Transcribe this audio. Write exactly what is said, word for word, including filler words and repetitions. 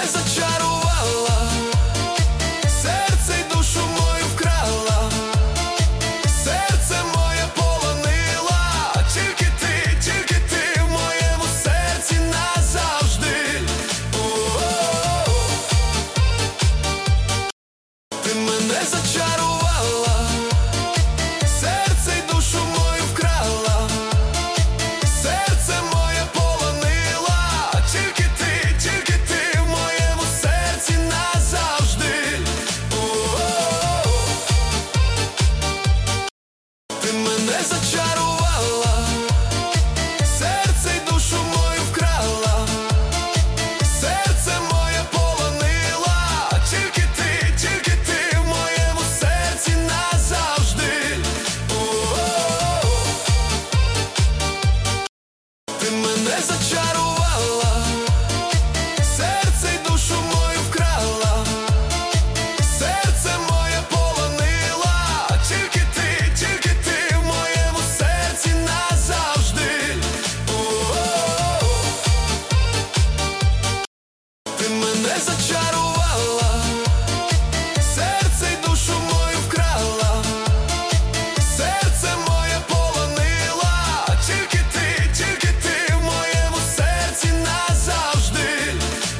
мене зачарувала, серце й душу мою вкрала, серце моє полонила, тільки ти, тільки ти в моєму серці назавжди. О-о-о. Ти мене зачарувала, серце й душу мою вкрала, серце моє полонила, тільки ти, тільки ти в моєму серці назавжди. О-о-о. Ти мене зачарувала, серце й душу мою вкрала, серце моє полонила, тільки ти, тільки ти в моєму серці назавжди. О-о-о. Ти мене зачарувала, серце й душу мою вкрала, серце моє полонила, тільки ти, тільки ти в моєму серці назавжди. О-о-о. Ти мене зачарувала.